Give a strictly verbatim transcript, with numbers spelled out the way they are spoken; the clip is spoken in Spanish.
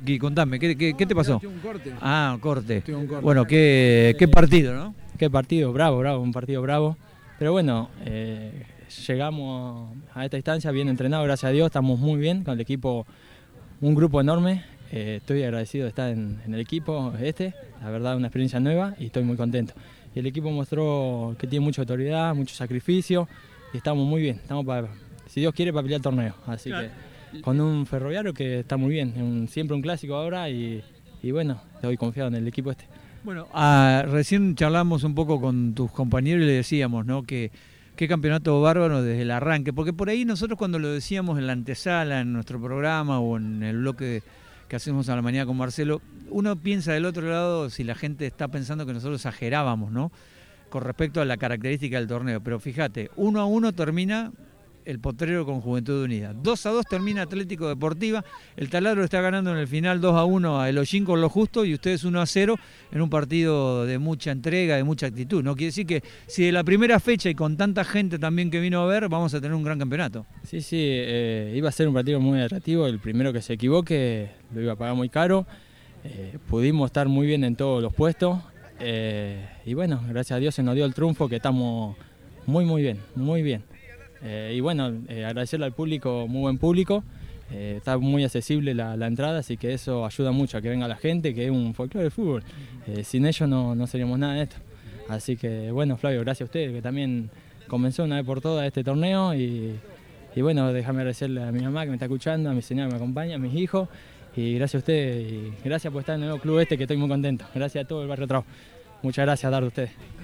Gui, contame, ¿qué, qué, qué te pasó? Tuve un corte. Ah, corte. Tuve un corte. Bueno, qué, qué partido, ¿no? Qué partido, bravo, bravo, un partido bravo. Pero bueno, eh, llegamos a esta instancia bien entrenados, gracias a Dios, estamos muy bien con el equipo, un grupo enorme. Eh, estoy agradecido de estar en, en el equipo este, la verdad una experiencia nueva y estoy muy contento. Y el equipo mostró que tiene mucha autoridad, mucho sacrificio y estamos muy bien, estamos para, si Dios quiere, para pelear el torneo. Así claro. que con un Ferroviario que está muy bien, un, siempre un clásico ahora y, y bueno, estoy confiado en el equipo este. Bueno, ah, recién charlamos un poco con tus compañeros y le decíamos, ¿no?, que qué campeonato bárbaro desde el arranque, porque por ahí nosotros cuando lo decíamos en la antesala, en nuestro programa o en el bloque que hacemos a la mañana con Marcelo, uno piensa del otro lado si la gente está pensando que nosotros exagerábamos, ¿no?, con respecto a la característica del torneo, pero fíjate, uno a uno termina el Potrero con Juventud Unida, dos a dos termina Atlético Deportiva, el Taladro está ganando en el final dos a uno a Eloyín con lo justo y ustedes uno a cero en un partido de mucha entrega, de mucha actitud. No quiere decir que si de la primera fecha y con tanta gente también que vino a ver, vamos a tener un gran campeonato. Sí, sí, eh, iba a ser un partido muy atractivo, el primero que se equivoque lo iba a pagar muy caro, eh, pudimos estar muy bien en todos los puestos eh, y bueno, gracias a Dios se nos dio el triunfo, que estamos muy muy bien, muy bien. Eh, y bueno, eh, agradecerle al público, muy buen público, eh, está muy accesible la, la entrada, así que eso ayuda mucho a que venga la gente, que es un folclore de fútbol. Eh, sin ellos no, no seríamos nada de esto. Así que bueno, Flavio, gracias a ustedes, que también comenzó una vez por todas este torneo y, y bueno, déjame agradecerle a mi mamá que me está escuchando, a mi señora que me acompaña, a mis hijos y gracias a ustedes y gracias por estar en el nuevo club este, que estoy muy contento. Gracias a todo el Barrio Trau. Muchas gracias a dar de ustedes.